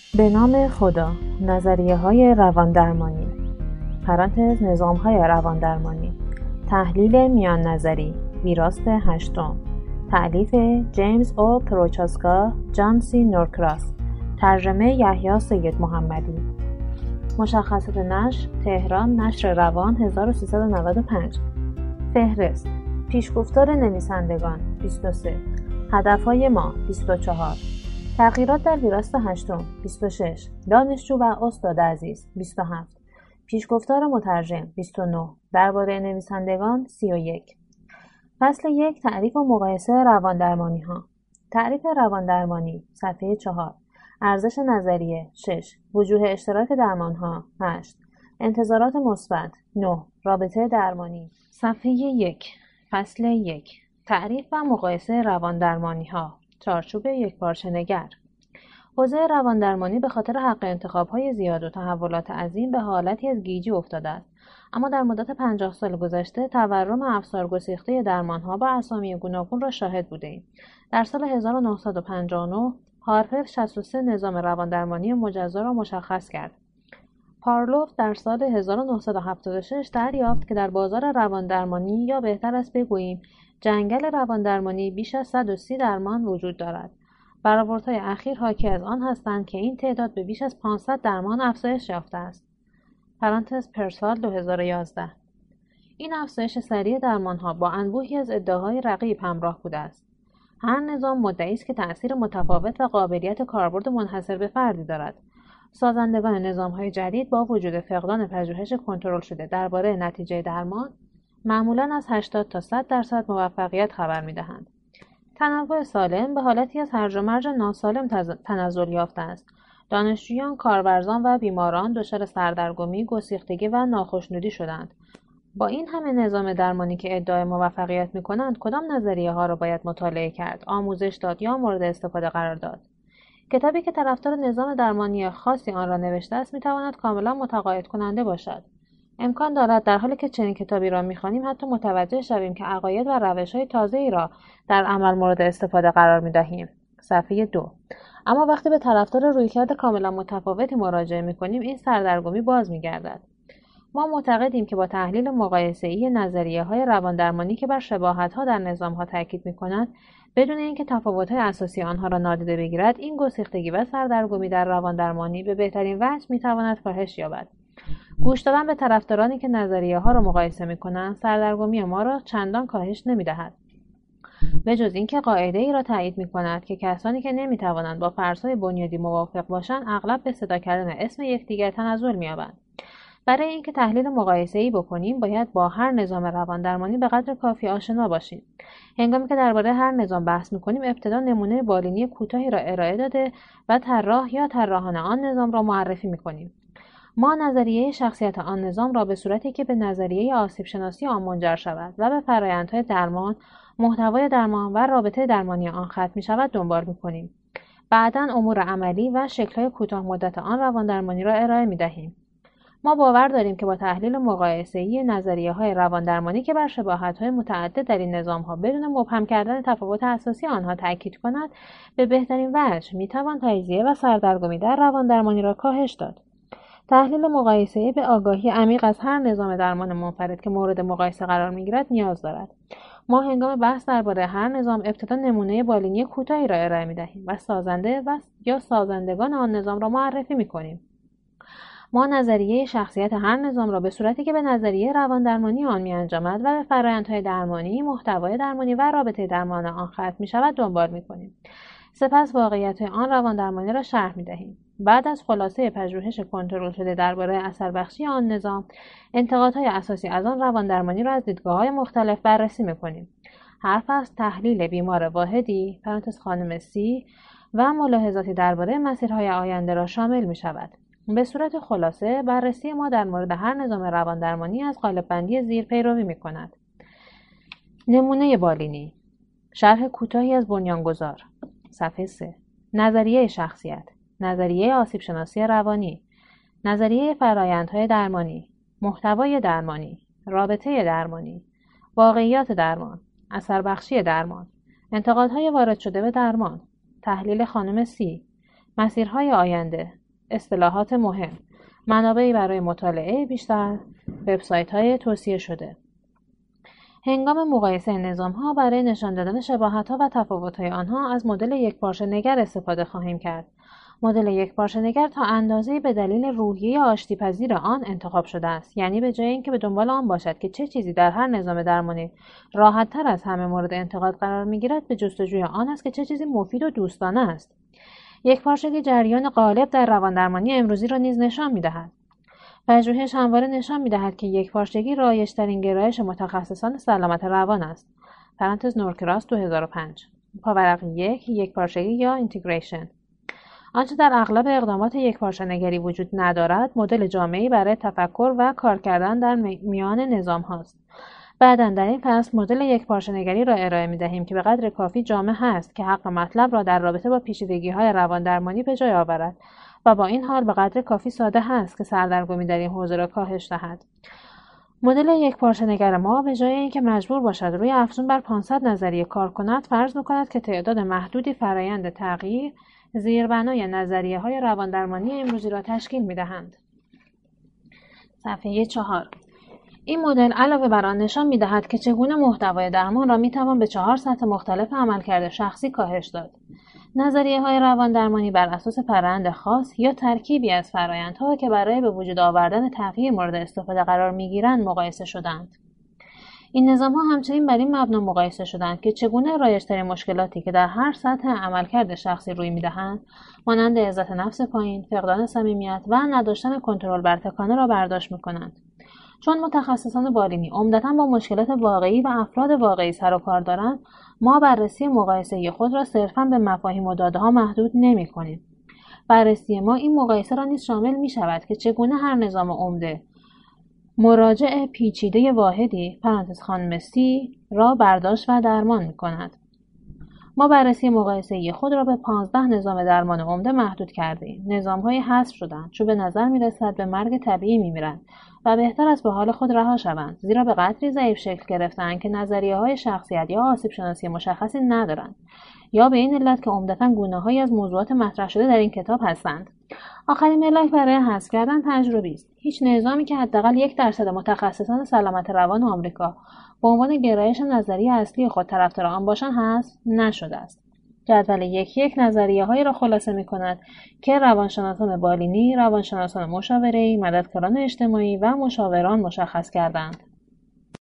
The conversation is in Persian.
به نام خدا. نظریه‌های رواندرمانی پرانتز نظام‌های رواندرمانی. تحلیل میان نظری ویراست هشتم. تألیف جیمز او پروچاسکا، جان سی نورکراس. ترجمه یحیی سید محمدی. مشخصات نشر تهران، نشر روان 1395. فهرست. پیشگفتار نویسندگان 23. هدفهای ما 24. تغییرات در ویراست هشتم 26. دانشجو و استاد عزیز 27. پیشگفتار مترجم 29. درباره نویسندگان 31. فصل 1. تعریف و مقایسه رواندرمانی ها. تعریف رواندرمانی صفحه 4. ارزش نظریه 6. وجوه اشتراک درمان ها 8. انتظارات مثبت 9. رابطه درمانی صفحه 1. فصل 1. تعریف و مقایسه رواندرمانی ها. چارچوب یکپارچه نگر. حوزه رواندرمانی به خاطر حق انتخاب‌های زیاد و تحولات عظیم به حالتی از گیجی افتاده است. اما در مدت 50 سال گذشته تورم افسار گسیخته درمان‌ها با اسامی گوناگون را شاهد بوده‌ایم. در سال 1959 هارپر 63 نظام رواندرمانی مجزا را مشخص کرد. پارلوف در سال 1976 دریافت که در بازار رواندرمانی، یا بهتر است بگوییم جنگل رواندرمانی، بیش از 130 درمان وجود دارد. برآوردهای اخیر حاکی از آن هستند که این تعداد به بیش از 500 درمان افزایش یافته است. پرانتز پرسال 2011. این افزایش سریع درمانها با انبوهی از ادعاهای رقیب همراه بوده است. هر نظام مدعی است که تأثیر متفاوت و قابلیت کاربرد منحصر به فردی دارد. سازندگان نظام‌های جدید با وجود فقدان پژوهش کنترل شده درباره نتیجه درمان، معمولاً از 80 تا 100% موفقیت خبر می‌دهند. تنوع سالم به حالتی از هرج و مرج ناسالم تنزل یافته است. دانشجویان، کارورزان و بیماران دچار سردرگمی، گسیختگی و ناخشنودی شدند. با این همه نظام درمانی که ادعای موفقیت می‌کنند، کدام نظریه‌ها را باید مطالعه کرد، آموزش داد یا مورد استفاده قرار داد؟ کتابی که طرفدار نظام درمانی خاصی آن را نوشته است می‌تواند کاملا متقاعد کننده باشد. امکان دارد در حالی که چنین کتابی را می‌خوانیم حتی متوجه شویم که عقاید و روش‌های تازه‌ای را در عمل مورد استفاده قرار می‌دهیم. صفحه 2. اما وقتی به طرفدار رویکرد کاملا متفاوتی مراجعه می‌کنیم، این سردرگمی باز می‌گردد. ما معتقدیم که با تحلیل مقایسه‌ای نظریه‌های رواندرمانی که بر شباهت‌ها در نظام‌ها تاکید می‌کنند، بدون اینکه تفاوت‌های اساسی آنها را نادیده بگیرد، این گسیختگی و سردرگمی در رواندرمانی به بهترین وجه می‌تواند کاهش یابد. گوش دادن به طرفدارانی که نظریه‌ها را مقایسه می‌کنند، سردرگمی ما را چندان کاهش نمی‌دهد. به جز اینکه قاعده‌ای را تایید می‌کند که کسانی که نمی‌توانند با فرض‌های بنیادی موافق باشند، اغلب به صدا کردن اسم یکدیگر تنزل می‌یابند. برای اینکه تحلیل مقایسه‌ای بکنیم، باید با هر نظام رواندرمانی به قدر کافی آشنا باشیم. هنگامی که درباره هر نظام بحث می‌کنیم، ابتدا نمونه بالینی کوتاهی را ارائه داده و طراح یا طراحان آن نظام را معرفی می‌کنیم. ما نظریه شخصیت آن نظام را به صورتی که به نظریه آسیب شناسی آن منجر شود و به فرآیندهای درمان، محتوای درمان و رابطه درمانی آن ختم می‌شود دنبال می‌کنیم. بعداً امور عملی و شکل‌های کوتاه مدت آن رواندرمانی را ارائه می‌دهیم. ما باور داریم که با تحلیل مقایسه‌ای نظریه‌های رواندرمانی که بر شباهت‌های متعدد در این نظام‌ها بدون مبهم کردن تفاوت اساسی آنها تاکید کند، به بهترین وجه می‌توان تجزیه و سردرگمی در رواندرمانی را کاهش داد. تحلیل مقایسه‌ای به آگاهی عمیق از هر نظام درمان منفرد که مورد مقایسه قرار می‌گیرد نیاز دارد. ما هنگام بحث درباره هر نظام ابتدا نمونه بالینی کوتاهی را ارائه می‌دهیم و سازنده یا سازندگان آن نظام را معرفی می‌کنیم. ما نظریه شخصیت هر نظام را به صورتی که به نظریه رواندرمانی آن می‌انجامد و به فرآیندهای درمانی، محتوای درمانی و رابطه درمان آن ختم می‌شود دنبال می‌کنیم. سپس واقعیت آن رواندرمانی را شرح می‌دهیم. بعد از خلاصه پژوهش کنترل شده درباره اثر بخشی آن نظام، انتقادهای اساسی از آن رواندرمانی را از دیدگاه‌های مختلف بررسی می‌کنیم. هر فصل تحلیل بیمار واحدی پرانتز خانم سی و ملاحظاتی درباره مسیرهای آینده را شامل می‌شود. به صورت خلاصه، بررسی ما در مورد هر نظام رواندرمانی از قالب‌بندی زیر پیروی می‌کند. نمونه بالینی. شرح کوتاهی از بنیانگذار. صفحه 3. نظریه شخصیت. نظریه آسیب شناسی روانی. نظریه فرآیندهای درمانی. محتوای درمانی. رابطه درمانی. واقعیات درمان. اثر بخشی درمان. انتقادهای وارد شده به درمان. تحلیل خانم سی. مسیرهای آینده. اصطلاحات مهم، منابعی برای مطالعه بیشتر، وبسایت‌های توصیه شده. هنگام مقایسه نظام‌ها برای نشان دادن شباهت‌ها و تفاوت‌های آنها از مدل یکپارچه‌نگر استفاده خواهیم کرد. مدل یکپارچه‌نگر تا اندازه‌ای به دلیل روحیه آشتی‌پذیر آن انتخاب شده است، یعنی به جای اینکه به دنبال آن باشد که چه چیزی در هر نظام درمانی راحت‌تر از همه مورد انتقاد قرار می‌گیرد، به جستجوی آن است که چه چیزی مفید و دوستانه است. یکپارچگی جریان غالب در رواندرمانی امروزی را نیز نشان می‌دهد. پژوهش همواره نشان می‌دهد که یکپارچگی رایج‌ترین گرایش متخصصان سلامت روان است. نورکراس 2005. پاورق 1 یکپارچگی یا اینتگریشن. آنچه در اغلب اقدامات یکپارچه‌نگری وجود ندارد، مدل جامعی برای تفکر و کار کردن در میان نظام هاست. بعداً در این فصل مدل یکپارچه‌نگری را ارائه می‌دهیم که به قدر کافی جامع هست که حق مطلب را در رابطه با پیچیدگی‌های رواندرمانی به جای آورد و با این حال به قدر کافی ساده هست که سردرگمی در این حوزه را کاهش دهد. مدل یکپارچه‌نگر ما به جای اینکه مجبور باشد روی افزون بر 500 نظریه کار کند، فرض می‌کند که تعداد محدودی فرایند تغییر زیربنای نظریه‌های رواندرمانی امروزی را تشکیل می‌دهند. صفحه 4. این مدل علاوه بر آن نشان می‌دهد که چگونه محتوای درمان را می‌توان به 4 سطح مختلف عملکرد شخصی کاهش داد. نظریه‌های رواندرمانی بر اساس فرآیند خاص یا ترکیبی از فرآیندها که برای به وجود آوردن تغییر مورد استفاده قرار می‌گیرند مقایسه شدند. این نظام‌ها همچنین بر این مبنا مقایسه شدند که چگونه رایج‌ترین مشکلاتی که در هر سطح عملکرد شخصی روی می‌دهند، مانند عزت نفس پایین، فقدان صمیمیت و نداشتن کنترل بر تکانه را برداشت می‌کنند. چون متخصصان بالینی عمدتاً با مشکلات واقعی و افراد واقعی سر و کار دارند، ما بررسی مقایسه‌ای خود را صرفاً به مفاهیم و داده‌ها محدود نمی‌کنیم. بررسی ما این مقایسه را نیز شامل می‌شود که چگونه هر نظام عمده مراجع پیچیده واحدی خانم سی را برداشت و درمان می‌کند. ما بررسی مقایسه‌ای خود را به 15 نظام درمان عمده محدود کرده‌ایم. نظام‌های حذف شدند چون به نظر می‌رسد به مرگ طبیعی می‌میرند و بهتر است به حال خود رها شوند، زیرا به قدری ضعیف شکل گرفته‌اند که نظریه‌های شخصیت یا آسیب‌شناسی مشخصی ندارند، یا به این علت که عمدتاً گونه‌هایی از موضوعات مطرح شده در این کتاب هستند. آخرین ملاک برای حذف کردن تجربی است. هیچ نظامی که حداقل 1% متخصصان سلامت روان آمریکا به عنوان گرایش نظری اصلی خود طرفدار آن باشند حذف نشده است. جدول یک نظریه‌هایی را خلاصه می‌کند که روانشناسان بالینی، روانشناسان مشاوره‌ای، مددکاران اجتماعی و مشاوران مشخص کردند.